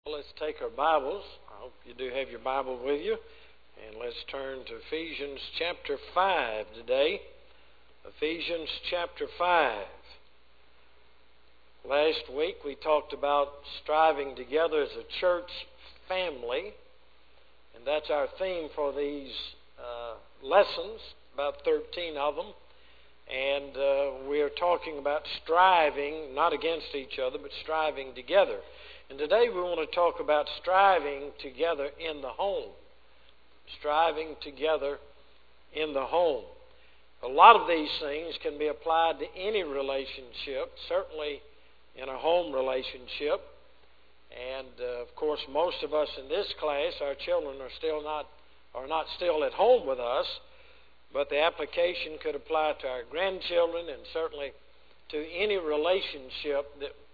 Let's take our Bibles. I hope you do have your Bible with you. And let's turn to Ephesians chapter 5 today. Ephesians chapter 5. Last week we talked about striving together as a church family. And that's our theme for these lessons, about 13 of them. And we are talking about striving, not against each other, but striving together. And today we want to talk about striving together in the home. Striving together in the home. A lot of these things can be applied to any relationship, certainly in a home relationship. And of course, most of us in this class, our children are not still at home with us, but the application could apply to our grandchildren and certainly to any relationships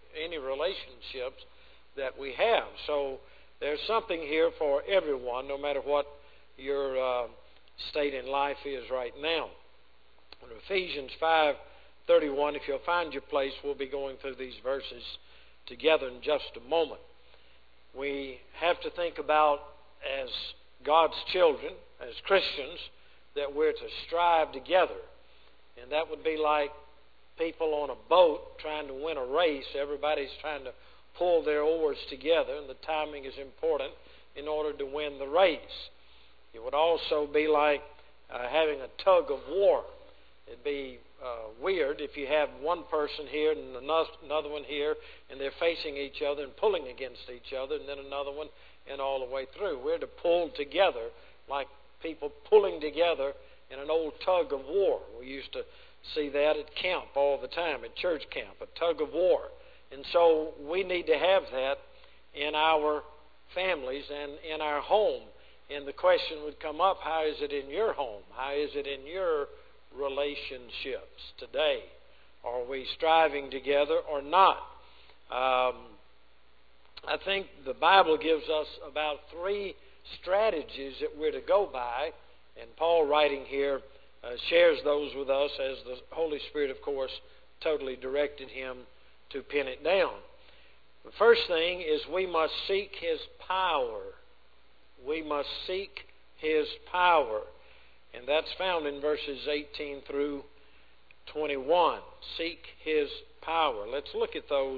that we have. So there's something here for everyone, no matter what your state in life is right now. In Ephesians 5:31, if you'll find your place, we'll be going through these verses together in just a moment. We have to think about, as God's children, as Christians, that we're to strive together. And that would be like people on a boat trying to win a race. Everybody's trying to pull their oars together, and the timing is important in order to win the race. It would also be like having a tug of war. It'd be weird if you have one person here and another one here, and they're facing each other and pulling against each other, and then another one, and all the way through. We're to pull together like people pulling together in an old tug of war. We used to see that at camp all the time, at church camp, a tug of war. And so we need to have that in our families and in our home. And the question would come up, how is it in your home? How is it in your relationships today? Are we striving together or not? I think the Bible gives us about 3 strategies that we're to go by. And Paul, writing here, shares those with us as the Holy Spirit, of course, totally directed him to pin it down. The first thing is we must seek His power. We must seek His power. And that's found in verses 18 through 21. Seek His power. Let's look at those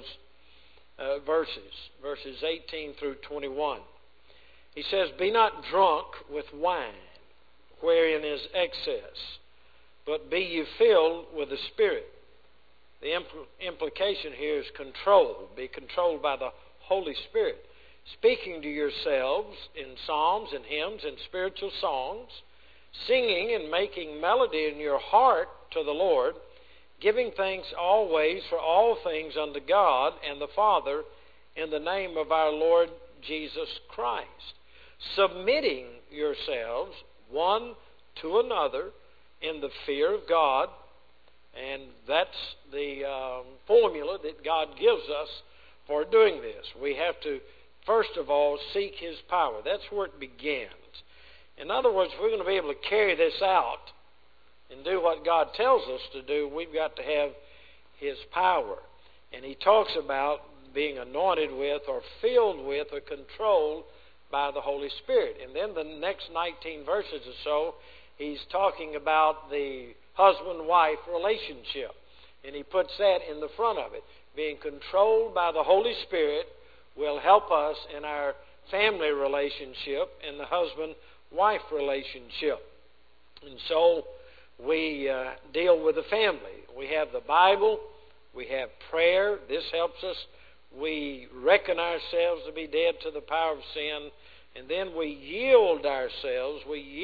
verses 18 through 21. He says, "Be not drunk with wine, wherein is excess, but be ye filled with the Spirit." The implication here is control. Be controlled by the Holy Spirit. "Speaking to yourselves in psalms and hymns and spiritual songs, singing and making melody in your heart to the Lord, giving thanks always for all things unto God and the Father in the name of our Lord Jesus Christ, submitting yourselves one to another in the fear of God." And that's the formula that God gives us for doing this. We have to, first of all, seek His power. That's where it begins. In other words, if we're going to be able to carry this out and do what God tells us to do, we've got to have His power. And He talks about being anointed with or filled with or controlled by the Holy Spirit. And then the next 19 verses or so, he's talking about the husband-wife relationship. And he puts that in the front of it. Being controlled by the Holy Spirit will help us in our family relationship and the husband-wife relationship. And so we deal with the family. We have the Bible. We have prayer. This helps us. We reckon ourselves to be dead to the power of sin. And then we yield ourselves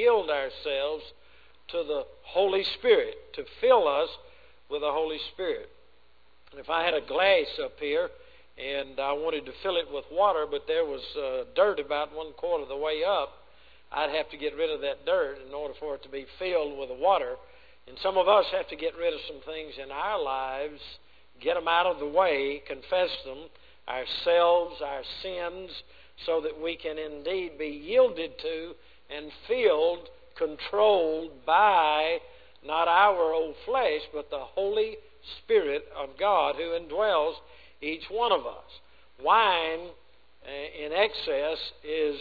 to the Holy Spirit, to fill us with the Holy Spirit. If I had a glass up here and I wanted to fill it with water, but there was dirt about 1/4 of the way up, I'd have to get rid of that dirt in order for it to be filled with the water. And some of us have to get rid of some things in our lives, get them out of the way, confess them, ourselves, our sins, so that we can indeed be yielded to and filled, controlled by not our old flesh, but the Holy Spirit of God who indwells each one of us. Wine in excess is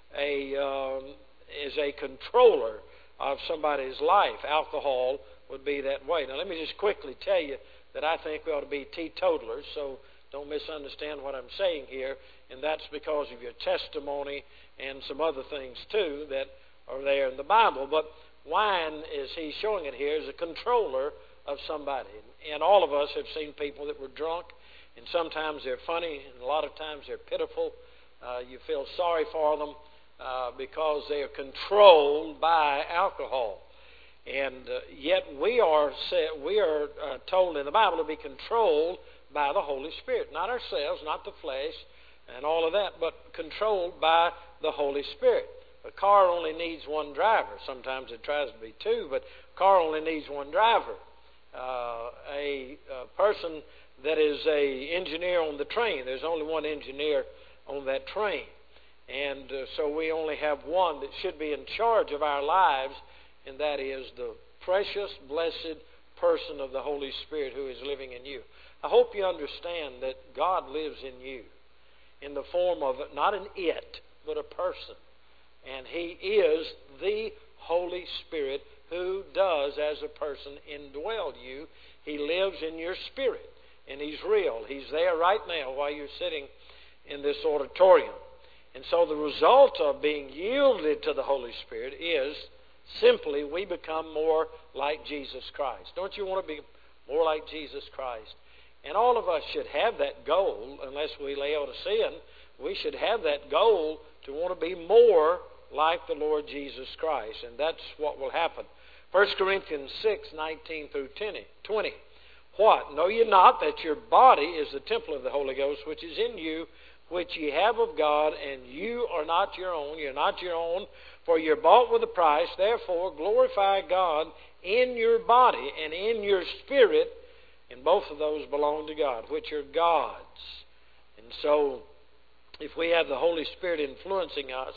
a controller of somebody's life. Alcohol would be that way. Now, let me just quickly tell you that I think we ought to be teetotalers, so don't misunderstand what I'm saying here, and that's because of your testimony and some other things, too, that are there in the Bible. But wine, as he's showing it here, is a controller of somebody. And all of us have seen people that were drunk, and sometimes they're funny, and a lot of times they're pitiful. You feel sorry for them because they are controlled by alcohol. And yet we are told in the Bible to be controlled by the Holy Spirit. Not ourselves, not the flesh, and all of that, but controlled by the Holy Spirit. A car only needs one driver. Sometimes it tries to be two, but a car only needs one driver. A person that is a engineer on the train, there's only one engineer on that train. And so we only have one that should be in charge of our lives, and that is the precious, blessed person of the Holy Spirit who is living in you. I hope you understand that God lives in you in the form of not an it, but a person. And He is the Holy Spirit who does, as a person, indwell you. He lives in your spirit, and He's real. He's there right now while you're sitting in this auditorium. And so the result of being yielded to the Holy Spirit is simply we become more like Jesus Christ. Don't you want to be more like Jesus Christ? And all of us should have that goal, unless we lay out a sin. We should have that goal to want to be more like the Lord Jesus Christ. And that's what will happen. 1 Corinthians 6:19 through 20. What? Know ye not that your body is the temple of the Holy Ghost, which is in you, which ye have of God, and you are not your own. You're not your own, for you're bought with a price. Therefore glorify God in your body and in your spirit, and both of those belong to God, which are God's. And so, if we have the Holy Spirit influencing us,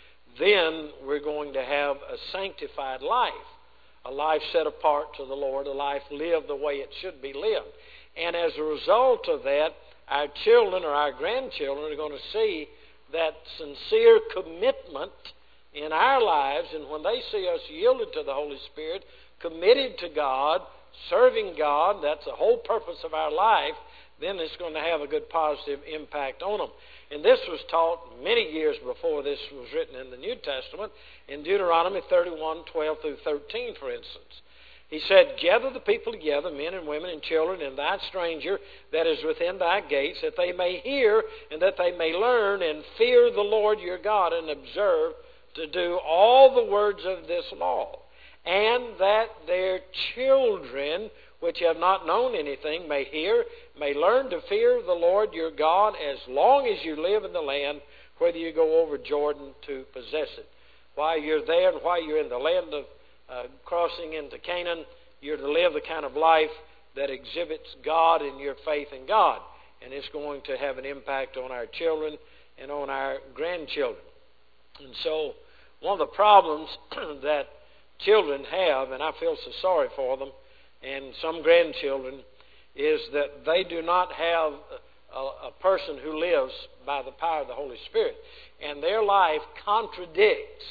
then we're going to have a sanctified life, a life set apart to the Lord, a life lived the way it should be lived. And as a result of that, our children or our grandchildren are going to see that sincere commitment in our lives, and when they see us yielded to the Holy Spirit, committed to God, serving God, that's the whole purpose of our life, then it's going to have a good positive impact on them. And this was taught many years before this was written in the New Testament, in Deuteronomy 31:12 through 13, for instance. He said, gather the people together, men and women and children, and thy stranger that is within thy gates, that they may hear and that they may learn and fear the Lord your God and observe to do all the words of this law, and that their children, which have not known anything, may hear, may learn to fear the Lord your God as long as you live in the land, whether you go over Jordan to possess it. While you're there and while you're in the land of crossing into Canaan, you're to live the kind of life that exhibits God and your faith in God. And it's going to have an impact on our children and on our grandchildren. And so one of the problems that children have, and I feel so sorry for them, and some grandchildren, is that they do not have a person who lives by the power of the Holy Spirit. And their life contradicts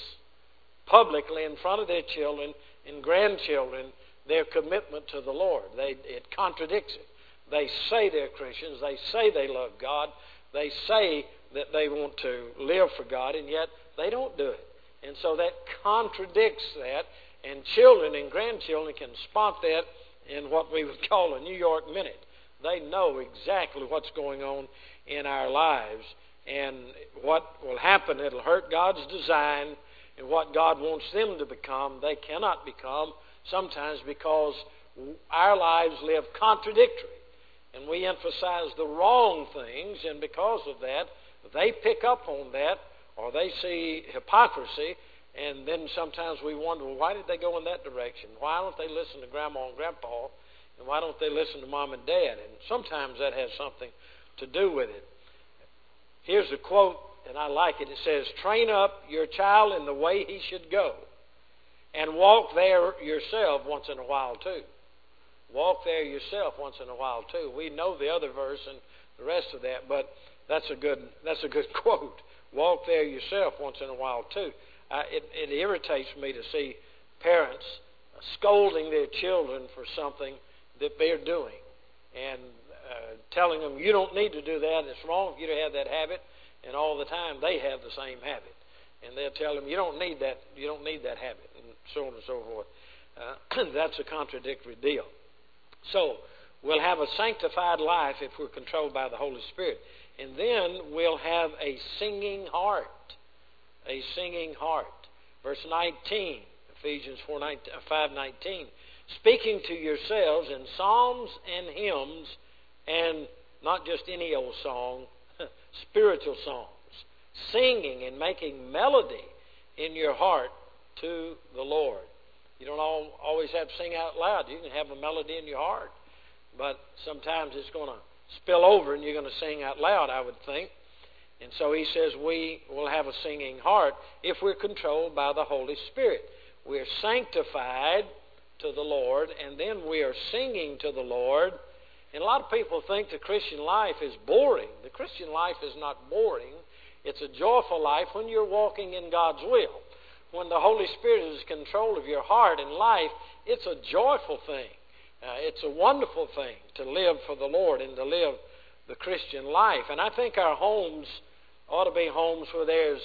publicly in front of their children and grandchildren their commitment to the Lord. It contradicts it. They say they're Christians. They say they love God. They say that they want to live for God, and yet they don't do it. And so that contradicts that, and children and grandchildren can spot that in what we would call a New York minute. They know exactly what's going on in our lives, and what will happen. It'll hurt God's design, and what God wants them to become, they cannot become, sometimes because our lives live contradictory, and we emphasize the wrong things, and because of that, they pick up on that, or they see hypocrisy, and then sometimes we wonder, well, why did they go in that direction? Why don't they listen to Grandma and Grandpa, and why don't they listen to Mom and Dad? And sometimes that has something to do with it. Here's a quote, and I like it. It says, train up your child in the way he should go, and walk there yourself once in a while too. Walk there yourself once in a while too. We know the other verse and the rest of that, but That's a good quote. Walk there yourself once in a while too. It irritates me to see parents scolding their children for something that they're doing and telling them, you don't need to do that, it's wrong for you to have that habit, and all the time they have the same habit. And they'll tell them, you don't need that habit, and so on and so forth. That's a contradictory deal. So, we'll have a sanctified life if we're controlled by the Holy Spirit. And then we'll have a singing heart. A singing heart. Verse 19, Ephesians 5:19. Speaking to yourselves in psalms and hymns, and not just any old song, spiritual songs. Singing and making melody in your heart to the Lord. You don't always have to sing out loud. You can have a melody in your heart. But sometimes it's going to spill over and you're going to sing out loud, I would think. And so he says we will have a singing heart if we're controlled by the Holy Spirit. We're sanctified to the Lord, and then we are singing to the Lord. And a lot of people think the Christian life is boring. The Christian life is not boring. It's a joyful life when you're walking in God's will. When the Holy Spirit is in control of your heart and life, it's a joyful thing. It's a wonderful thing to live for the Lord and to live the Christian life. And I think our homes ought to be homes where there's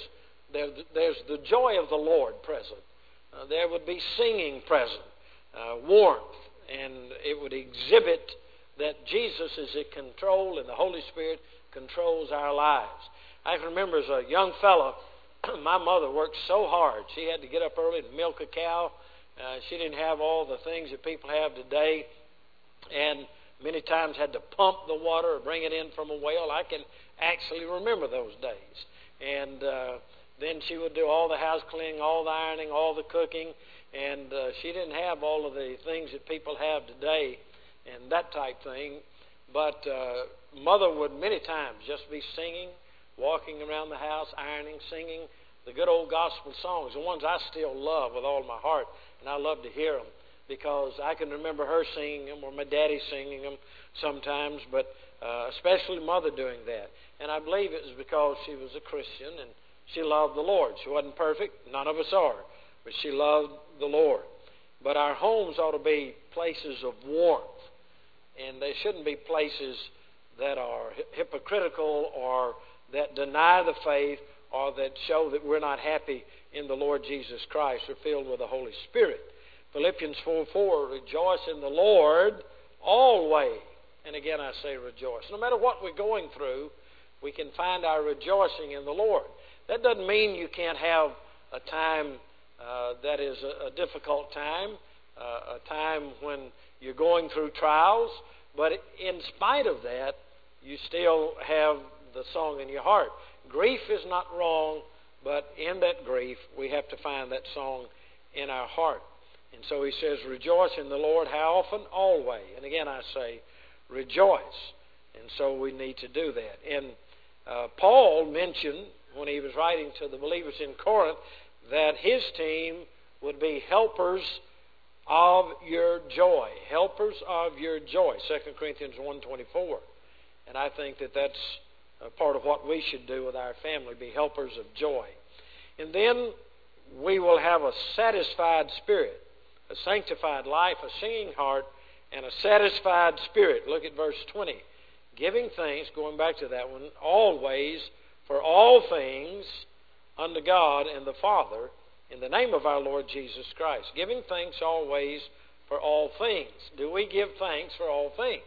the joy of the Lord present. There would be singing present, warmth, and it would exhibit that Jesus is in control and the Holy Spirit controls our lives. I can remember as a young fellow, my mother worked so hard. She had to get up early and milk a cow. She didn't have all the things that people have today, and many times had to pump the water or bring it in from a well. I can actually remember those days. And then she would do all the house cleaning, all the ironing, all the cooking, and she didn't have all of the things that people have today and that type thing. But Mother would many times just be singing, walking around the house, ironing, singing the good old gospel songs, the ones I still love with all my heart, and I love to hear them because I can remember her singing them or my daddy singing them sometimes, but especially Mother doing that. And I believe it was because she was a Christian and she loved the Lord. She wasn't perfect, none of us are, but she loved the Lord. But our homes ought to be places of warmth, and they shouldn't be places that are hypocritical or that deny the faith or that show that we're not happy in the Lord Jesus Christ or filled with the Holy Spirit. Philippians 4:4, rejoice in the Lord always. And again I say rejoice. No matter what we're going through, we can find our rejoicing in the Lord. That doesn't mean you can't have a time that is a difficult time, a time when you're going through trials, but in spite of that, you still have the song in your heart. Grief is not wrong, but in that grief, we have to find that song in our heart. And so he says, rejoice in the Lord. How often? Always. And again, I say, rejoice. And so we need to do that. And Paul mentioned, when he was writing to the believers in Corinth, that his team would be helpers of your joy. Helpers of your joy. 2 Corinthians 1:24. And I think that that's part of what we should do with our family, be helpers of joy. And then we will have a satisfied spirit, a sanctified life, a singing heart, and a satisfied spirit. Look at verse 20. Giving thanks, going back to that one, always for all things unto God and the Father in the name of our Lord Jesus Christ. Giving thanks always for all things. Do we give thanks for all things?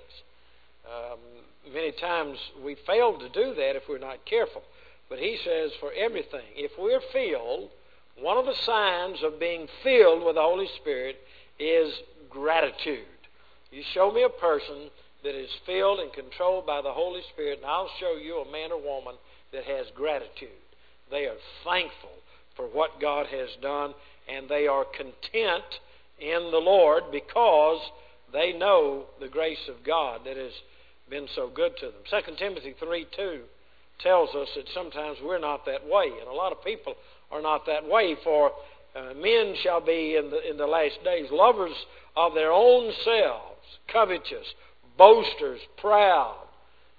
Many times we fail to do that if we're not careful. But he says for everything. If we're filled, one of the signs of being filled with the Holy Spirit is gratitude. You show me a person that is filled and controlled by the Holy Spirit, and I'll show you a man or woman that has gratitude. They are thankful for what God has done, and they are content in the Lord because they know the grace of God that has been so good to them. 2 Timothy 3:2 tells us that sometimes we're not that way, and a lot of people are not that way. For men shall be in the last days lovers of their own selves, covetous, boasters, proud,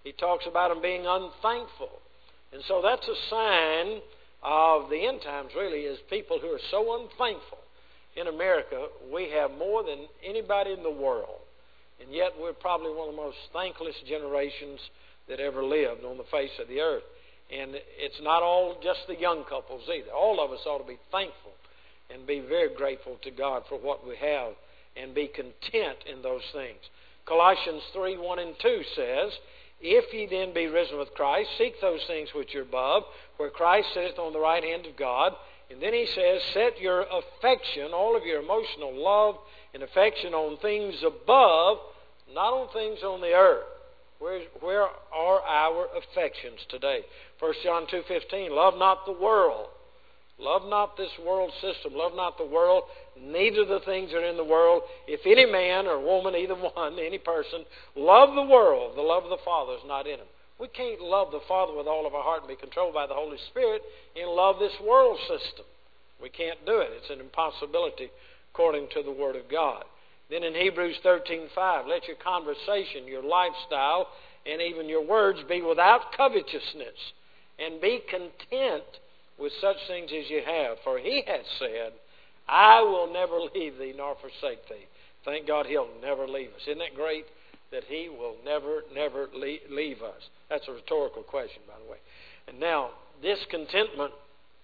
he talks about them being unthankful. And so that's a sign of the end times, really, is people who are so unthankful. In America, we have more than anybody in the world, and yet we're probably one of the most thankless generations that ever lived on the face of the earth. And it's not all just the young couples either. All of us ought to be thankful and be very grateful to God for what we have and be content in those things. Colossians 3:1 and 2 says, "If ye then be risen with Christ, seek those things which are above, where Christ sitteth on the right hand of God." And then he says, "Set your affection, all of your emotional love and affection, on things above, not on things on the earth." Where are our affections today? 1 John 2:15, "Love not the world." Love not this world system. Love not the world, neither the things that are in the world. If any man or woman, either one, any person, love the world, the love of the Father is not in him. We can't love the Father with all of our heart and be controlled by the Holy Spirit and love this world system. We can't do it. It's an impossibility according to the Word of God. Then in Hebrews 13:5, "Let your conversation, your lifestyle, and even your words be without covetousness, and be content with such things as you have. For he has said, I will never leave thee nor forsake thee." Thank God he'll never leave us. Isn't that great? That he will never leave us. That's a rhetorical question, by the way. And now, discontentment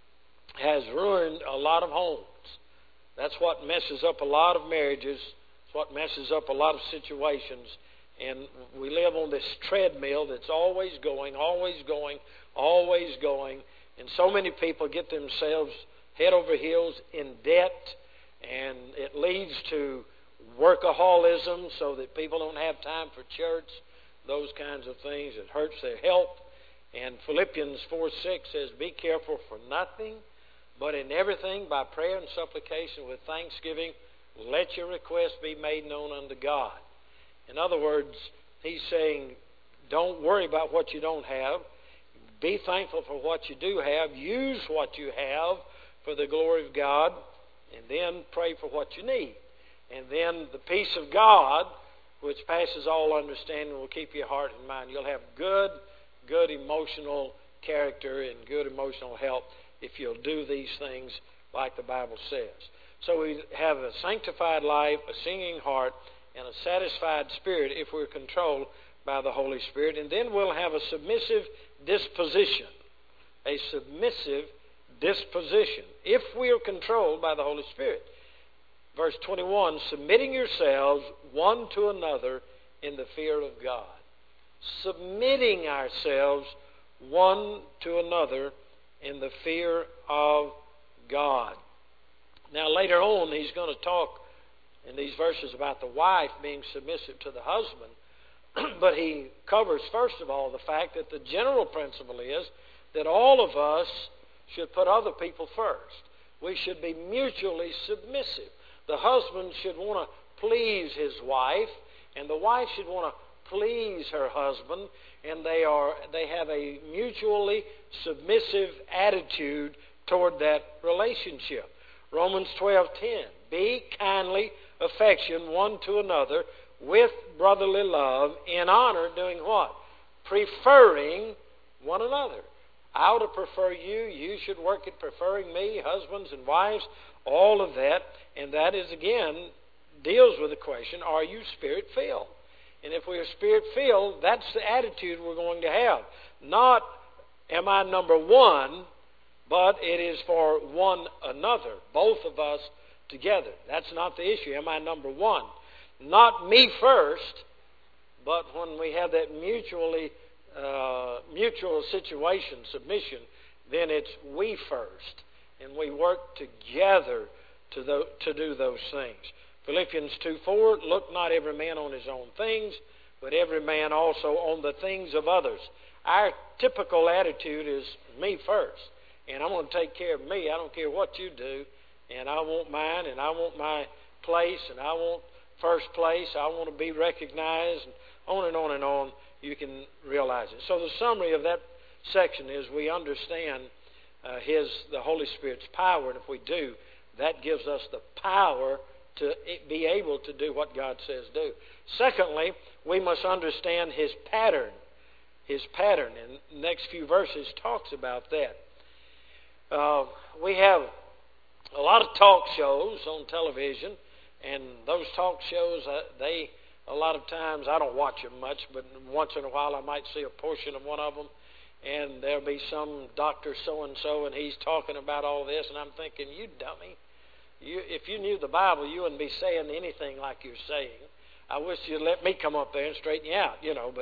has ruined a lot of homes. That's what messes up a lot of marriages. It's what messes up a lot of situations. And we live on this treadmill that's always going, always going, always going. And so many people get themselves head over heels in debt, and it leads to workaholism so that people don't have time for church, those kinds of things. It hurts their health. And Philippians 4:6 says, "Be careful for nothing, but in everything by prayer and supplication with thanksgiving, let your requests be made known unto God." In other words, he's saying, don't worry about what you don't have. Be thankful for what you do have. Use what you have for the glory of God. And then pray for what you need. And then the peace of God, which passes all understanding, will keep your heart and mind. You'll have good emotional character and good emotional health if you'll do these things like the Bible says. So we have a sanctified life, a singing heart, and a satisfied spirit if we're controlled by the Holy Spirit. And then we'll have a submissive disposition. A submissive disposition if we are controlled by the Holy Spirit. Verse 21, "Submitting yourselves one to another in the fear of God." Submitting ourselves one to another in the fear of God. Now later on he's going to talk in these verses about the wife being submissive to the husband. But he covers, first of all, the fact that the general principle is that all of us should put other people first. We should be mutually submissive. The husband should want to please his wife, and the wife should want to please her husband, and they have a mutually submissive attitude toward that relationship. Romans 12:10, "Be kindly affection one to another with brotherly love, in honor," doing what? Preferring one another. I ought to prefer you. You should work at preferring me, husbands and wives, all of that. And that is, again, deals with the question, are you Spirit-filled? And if we are Spirit-filled, that's the attitude we're going to have. Not, am I number one, but it is for one another, both of us together. That's not the issue. Am I number one? Not me first, but when we have that mutual situation, submission, then it's we first. And we work together to do those things. Philippians 2:4, "Look not every man on his own things, but every man also on the things of others." Our typical attitude is me first. And I'm going to take care of me. I don't care what you do. And I want mine, and I want my place, and I want first place. I want to be recognized, and on and on and on. You can realize it. So the summary of that section is we understand the Holy Spirit's power, and if we do, that gives us the power to be able to do what God says do. Secondly, we must understand His pattern. his pattern. And the next few verses talks about that. We have a lot of talk shows on television, and those talk shows, a lot of times, I don't watch them much, but once in a while I might see a portion of one of them, and there'll be some doctor so-and-so, and he's talking about all this, and I'm thinking, you dummy. If you knew the Bible, you wouldn't be saying anything like you're saying. I wish you'd let me come up there and straighten you out, but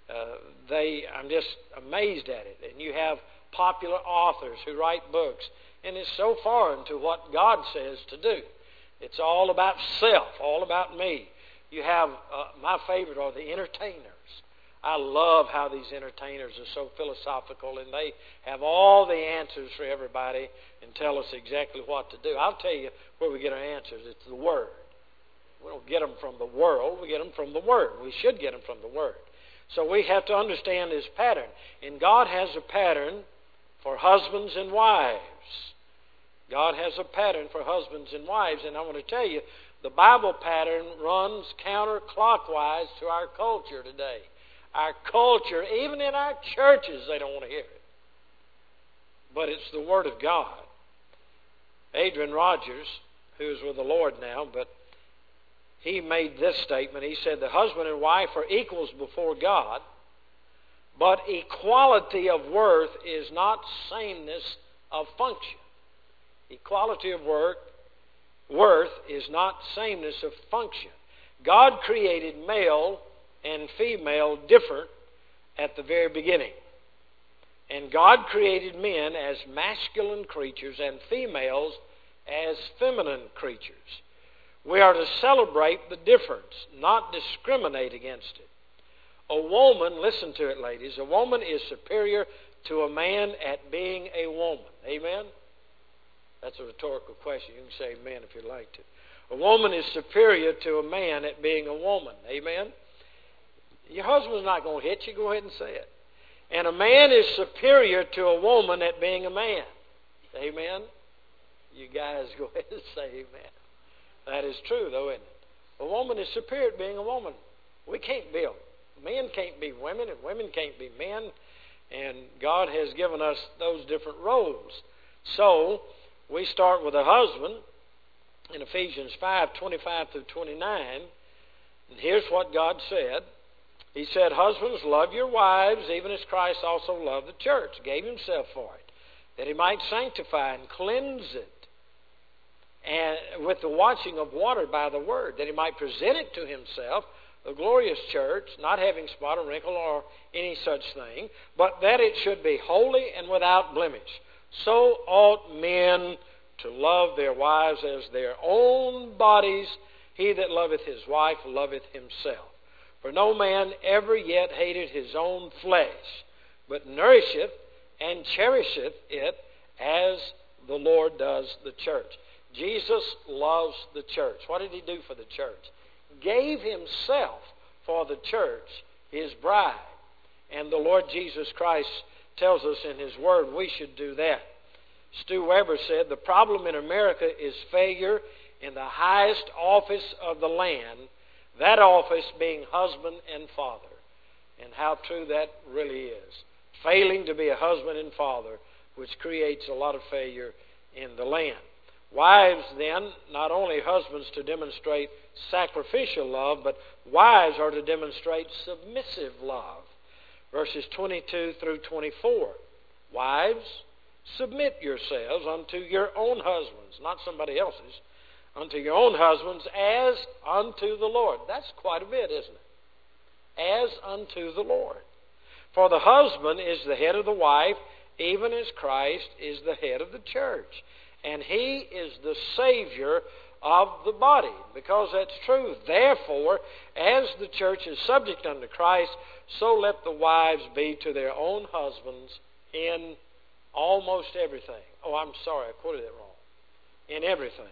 I'm just amazed at it. And you have popular authors who write books, and it's so foreign to what God says to do. It's all about self, all about me. You have, my favorite are the entertainers. I love how these entertainers are so philosophical, and they have all the answers for everybody and tell us exactly what to do. I'll tell you where we get our answers. It's the Word. We don't get them from the world. We get them from the Word. We should get them from the Word. So we have to understand His pattern. And God has a pattern for husbands and wives. God has a pattern for husbands and wives. And I want to tell you, the Bible pattern runs counterclockwise to our culture today. Our culture, even in our churches, they don't want to hear it. But it's the Word of God. Adrian Rogers, who is with the Lord now, but he made this statement. He said, the husband and wife are equals before God, but equality of worth is not sameness of function. Equality of worth is not sameness of function. God created male and female different at the very beginning. And God created men as masculine creatures and females as feminine creatures. We are to celebrate the difference, not discriminate against it. A woman, listen to it, ladies, a woman is superior to a man at being a woman. Amen? That's a rhetorical question. You can say amen if you'd like to. A woman is superior to a man at being a woman. Amen? Your husband's not going to hit you. Go ahead and say it. And a man is superior to a woman at being a man. Amen? You guys go ahead and say amen. That is true, though, isn't it? A woman is superior to being a woman. We can't be men can't be women, and women can't be men. And God has given us those different roles. So, we start with a husband in Ephesians 5:25 through 29. And here's what God said. He said, husbands, love your wives, even as Christ also loved the church, gave himself for it, that he might sanctify and cleanse it, and with the washing of water by the word, that he might present it to himself, a glorious church, not having spot or wrinkle or any such thing, but that it should be holy and without blemish. So ought men to love their wives as their own bodies. He that loveth his wife loveth himself. For no man ever yet hated his own flesh, but nourisheth and cherisheth it, as the Lord does the church. Jesus loves the church. What did he do for the church? Gave himself for the church, his bride. And the Lord Jesus Christ tells us in his word we should do that. Stu Weber said, the problem in America is failure in the highest office of the land, that office being husband and father. And how true that really is. Failing to be a husband and father, which creates a lot of failure in the land. Wives, then, not only husbands to demonstrate sacrificial love, but wives are to demonstrate submissive love. Verses 22 through 24. Wives, submit yourselves unto your own husbands, not somebody else's, unto your own husbands as unto the Lord. That's quite a bit, isn't it? As unto the Lord. For the husband is the head of the wife, even as Christ is the head of the church. And he is the Savior of the body. Because that's true. Therefore, as the church is subject unto Christ, so let the wives be to their own husbands in almost everything. Oh, I'm sorry, I quoted it wrong. In everything.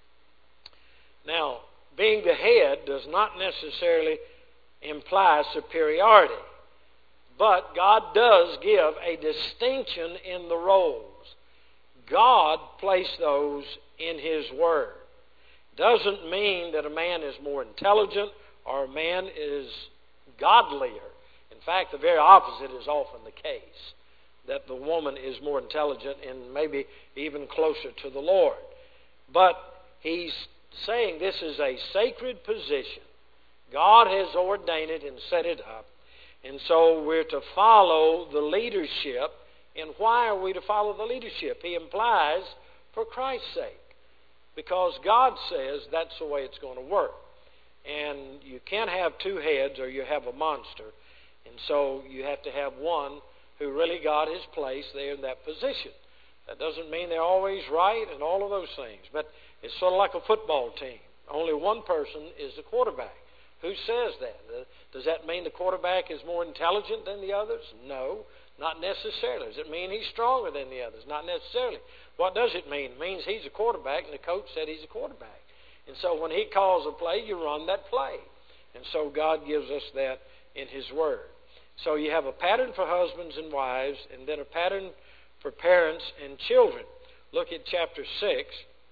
Now, being the head does not necessarily imply superiority. But God does give a distinction in the roles. God placed those in his word. Doesn't mean that a man is more intelligent or a man is godlier. In fact, the very opposite is often the case, that the woman is more intelligent and maybe even closer to the Lord. But he's saying this is a sacred position. God has ordained it and set it up. And so we're to follow the leadership. And why are we to follow the leadership? He implies for Christ's sake. Because God says that's the way it's going to work. And you can't have two heads or you have a monster. And so you have to have one who really got his place there in that position. That doesn't mean they're always right and all of those things. But it's sort of like a football team. Only one person is the quarterback. Who says that? Does that mean the quarterback is more intelligent than the others? No, not necessarily. Does it mean he's stronger than the others? Not necessarily. What does it mean? It means he's a quarterback and the coach said he's a quarterback. And so when he calls a play, you run that play. And so God gives us that in His Word. So you have a pattern for husbands and wives, and then a pattern for parents and children. Look at chapter 6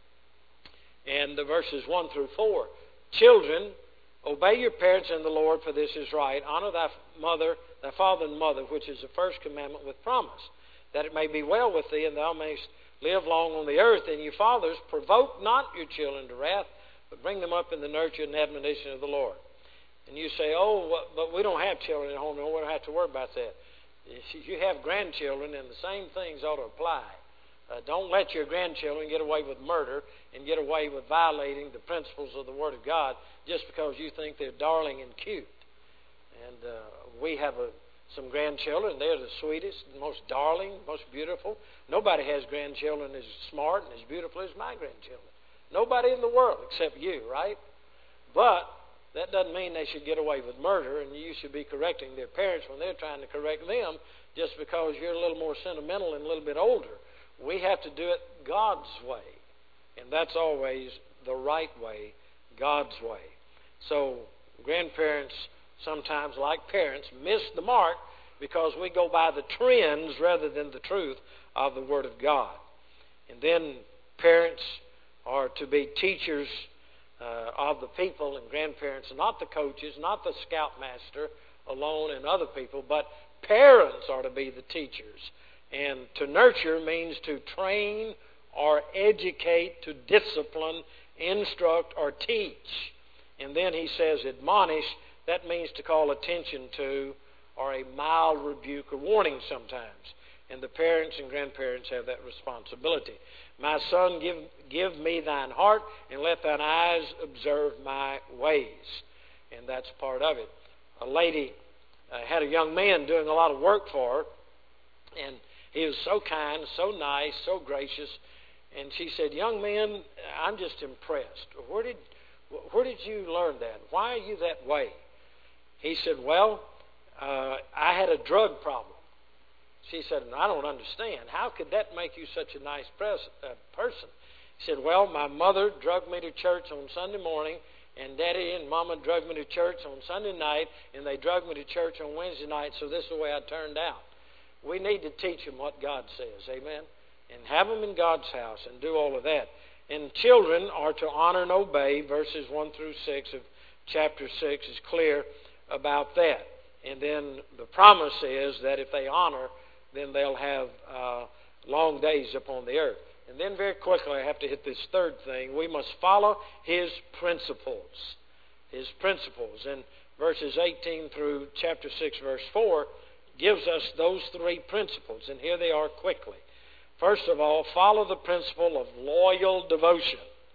and the verses 1 through 4. Children, obey your parents in the Lord, for this is right. Honor thy father and mother, which is the first commandment with promise, that it may be well with thee, and thou mayest live long on the earth. And you fathers, provoke not your children to wrath, but bring them up in the nurture and admonition of the Lord. And you say, but we don't have children at home, and we don't have to worry about that. You have grandchildren, and the same things ought to apply. Don't let your grandchildren get away with murder and get away with violating the principles of the Word of God just because you think they're darling and cute. And we have some grandchildren. They're the sweetest, most darling, most beautiful. Nobody has grandchildren as smart and as beautiful as my grandchildren. Nobody in the world except you, right? But that doesn't mean they should get away with murder, and you should be correcting their parents when they're trying to correct them just because you're a little more sentimental and a little bit older. We have to do it God's way, and that's always the right way, God's way. So grandparents sometimes, like parents, miss the mark because we go by the trends rather than the truth of the Word of God. And then parents are to be teachers of the people, and grandparents, not the coaches, not the scoutmaster alone and other people, but parents are to be the teachers. And to nurture means to train or educate, to discipline, instruct, or teach. And then he says admonish. That means to call attention to, or a mild rebuke or warning sometimes. And the parents and grandparents have that responsibility. My son, give me thine heart, and let thine eyes observe my ways. And that's part of it. A lady had a young man doing a lot of work for her, and he was so kind, so nice, so gracious. And she said, young man, I'm just impressed. Where did you learn that? Why are you that way? He said, well, I had a drug problem. She said, I don't understand. How could that make you such a nice person? He said, well, my mother drugged me to church on Sunday morning, and Daddy and Mama drugged me to church on Sunday night, and they drugged me to church on Wednesday night, so this is the way I turned out. We need to teach them what God says, amen? And have them in God's house and do all of that. And children are to honor and obey. Verses 1 through 6 of chapter 6 is clear about that. And then the promise is that if they honor, then they'll have long days upon the earth. And then very quickly I have to hit this third thing. We must follow His principles. His principles. And verses 18 through chapter 6, verse 4 gives us those three principles. And here they are quickly. First of all, follow the principle of loyal devotion.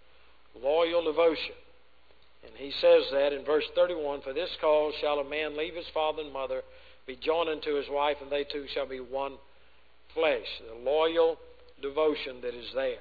Loyal devotion. And he says that in verse 31, for this cause shall a man leave his father and mother, be joined unto his wife, and they two shall be one flesh. The loyal devotion that is there.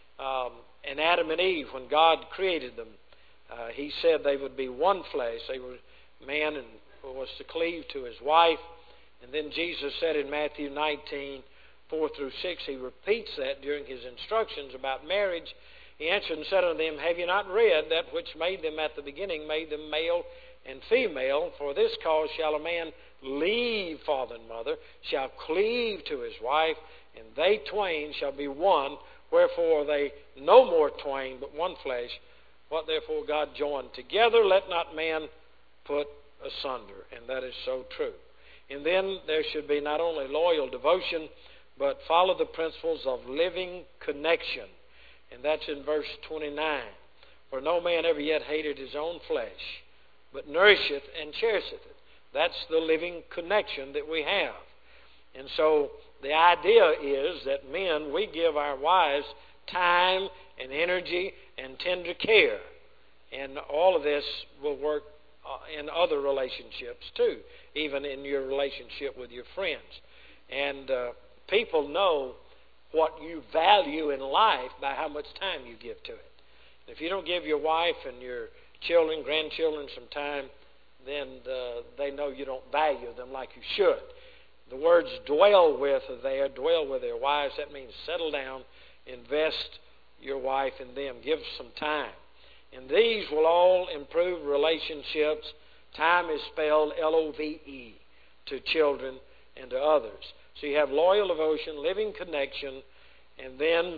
And Adam and Eve, when God created them, He said they would be one flesh. They were man and was to cleave to his wife. And then Jesus said in Matthew 19, 4 through 6, He repeats that during His instructions about marriage. He answered and said unto them, have you not read that which made them at the beginning, made them male and female? For this cause shall a man leave father and mother, shall cleave to his wife, and they twain shall be one. Wherefore they no more twain, but one flesh. What therefore God joined together, let not man put asunder. And that is so true. And then there should be not only loyal devotion, but follow the principles of living connection. And that's in verse 29. For no man ever yet hated his own flesh, but nourisheth and cherisheth it. That's the living connection that we have. And so the idea is that men, we give our wives time and energy and tender care. And all of this will work in other relationships too, even in your relationship with your friends. And people know what you value in life by how much time you give to it. If you don't give your wife and your children, grandchildren some time, then they know you don't value them like you should. The words dwell with are there, dwell with their wives. That means settle down, invest your wife in them, give some time. And these will all improve relationships. Time is spelled L-O-V-E to children and to others. So you have loyal devotion, living connection, and then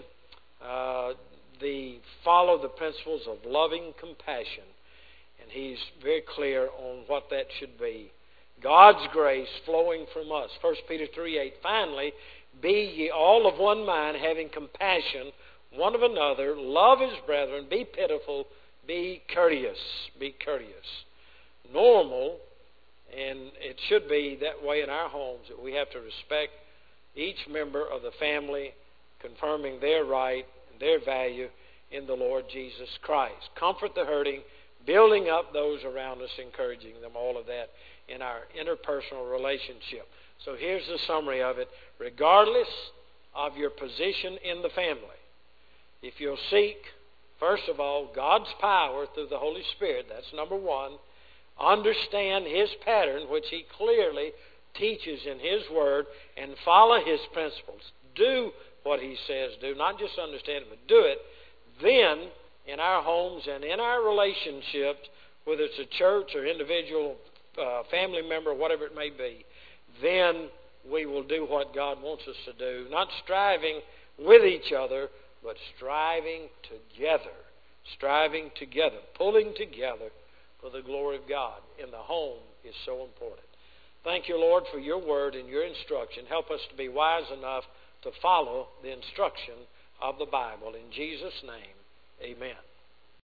follow the principles of loving compassion. And he's very clear on what that should be. God's grace flowing from us. 1 Peter 3:8. Finally, be ye all of one mind, having compassion one of another, love as brethren, be pitiful, be courteous. Be courteous. Normal, and it should be that way in our homes, that we have to respect each member of the family, confirming their right and their value in the Lord Jesus Christ. Comfort the hurting, building up those around us, encouraging them, all of that in our interpersonal relationship. So here's the summary of it. Regardless of your position in the family, if you'll seek, first of all, God's power through the Holy Spirit, that's number one. Understand His pattern, which He clearly teaches in His Word, and follow His principles. Do what He says do, not just understand it, but do it. Then, in our homes and in our relationships, whether it's a church or individual family member, whatever it may be, then we will do what God wants us to do. Not striving with each other, but striving together. Striving together. Pulling together for the glory of God in the home is so important. Thank you, Lord, for your word and your instruction. Help us to be wise enough to follow the instruction of the Bible. In Jesus' name, amen.